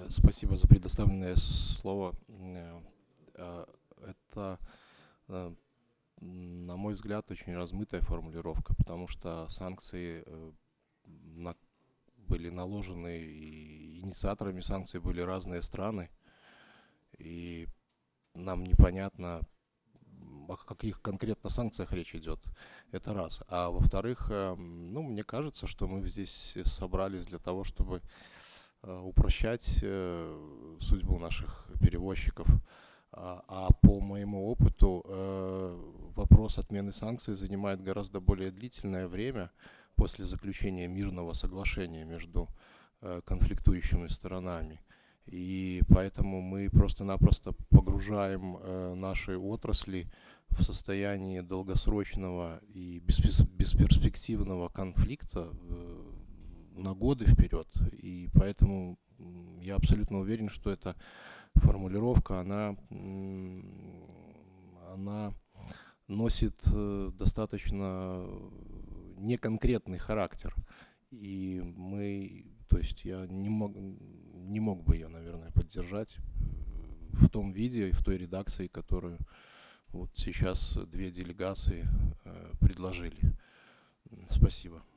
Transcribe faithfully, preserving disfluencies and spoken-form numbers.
Спасибо за предоставленное слово. Э, э, Это, э, на мой взгляд, очень размытая формулировка, потому что санкции э, на- были наложены, и инициаторами санкций были разные страны, и нам непонятно, о каких конкретно санкциях речь идет. Это раз. А во-вторых, э, ну, мне кажется, что мы здесь собрались для того, чтобы э, упрощать э, судьбу наших перевозчиков. А, а по моему опыту э, вопрос отмены санкций занимает гораздо более длительное время после заключения мирного соглашения между э, конфликтующими сторонами. И поэтому мы просто-напросто погружаем э, наши отрасли в состояние долгосрочного и беспес- бесперспективного конфликта э, на годы вперед. И поэтому м, я абсолютно уверен, что эта формулировка, она, м, она носит э, достаточно неконкретный характер. И мы, то есть я не мог, не мог бы ее, наверное, поддержать э, в том виде и в той редакции, которую вот сейчас две делегации э, предложили. Спасибо.